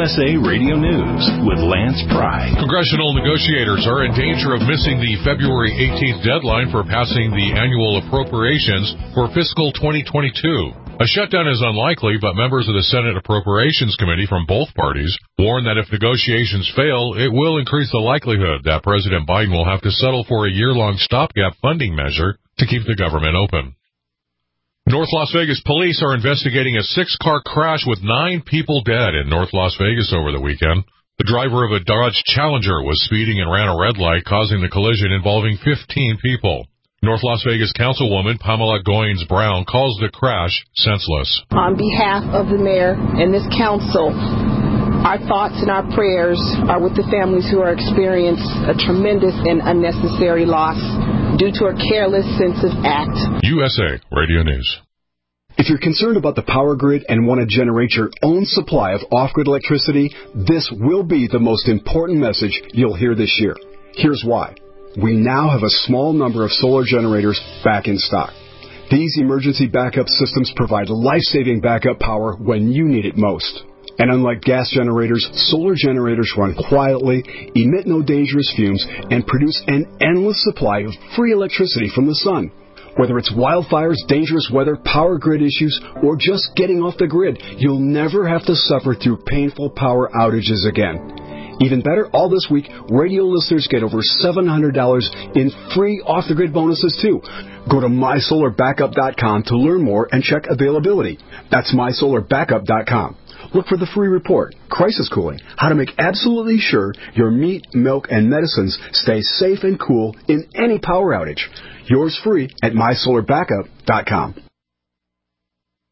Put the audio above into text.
USA Radio News with Lance Pry. Congressional negotiators are in danger of missing the February 18th deadline for passing the annual appropriations for fiscal 2022. A shutdown is unlikely, but members of the Senate Appropriations Committee from both parties warn that if negotiations fail, it will increase the likelihood that President Biden will have to settle for a year-long stopgap funding measure to keep the government open. North Las Vegas police are investigating a 6-car crash with 9 people dead in North Las Vegas over the weekend. The driver of a Dodge Challenger was speeding and ran a red light, causing the collision involving 15 people. North Las Vegas Councilwoman Pamela Goins-Brown calls the crash senseless. On behalf of the mayor and this council, our thoughts and our prayers are with the families who are experiencing a tremendous and unnecessary loss due to a careless sense of act. USA Radio News. If you're concerned about the power grid and want to generate your own supply of off-grid electricity, this will be the most important message you'll hear this year. Here's why. We now have a small number of solar generators back in stock. These emergency backup systems provide life-saving backup power when you need it most. And unlike gas generators, solar generators run quietly, emit no dangerous fumes, and produce an endless supply of free electricity from the sun. Whether it's wildfires, dangerous weather, power grid issues, or just getting off the grid, you'll never have to suffer through painful power outages again. Even better, all this week, radio listeners get over $700 in free off-the-grid bonuses, too. Go to MySolarBackup.com to learn more and check availability. That's MySolarBackup.com. Look for the free report, Crisis Cooling, how to make absolutely sure your meat, milk, and medicines stay safe and cool in any power outage. Yours free at MySolarBackup.com.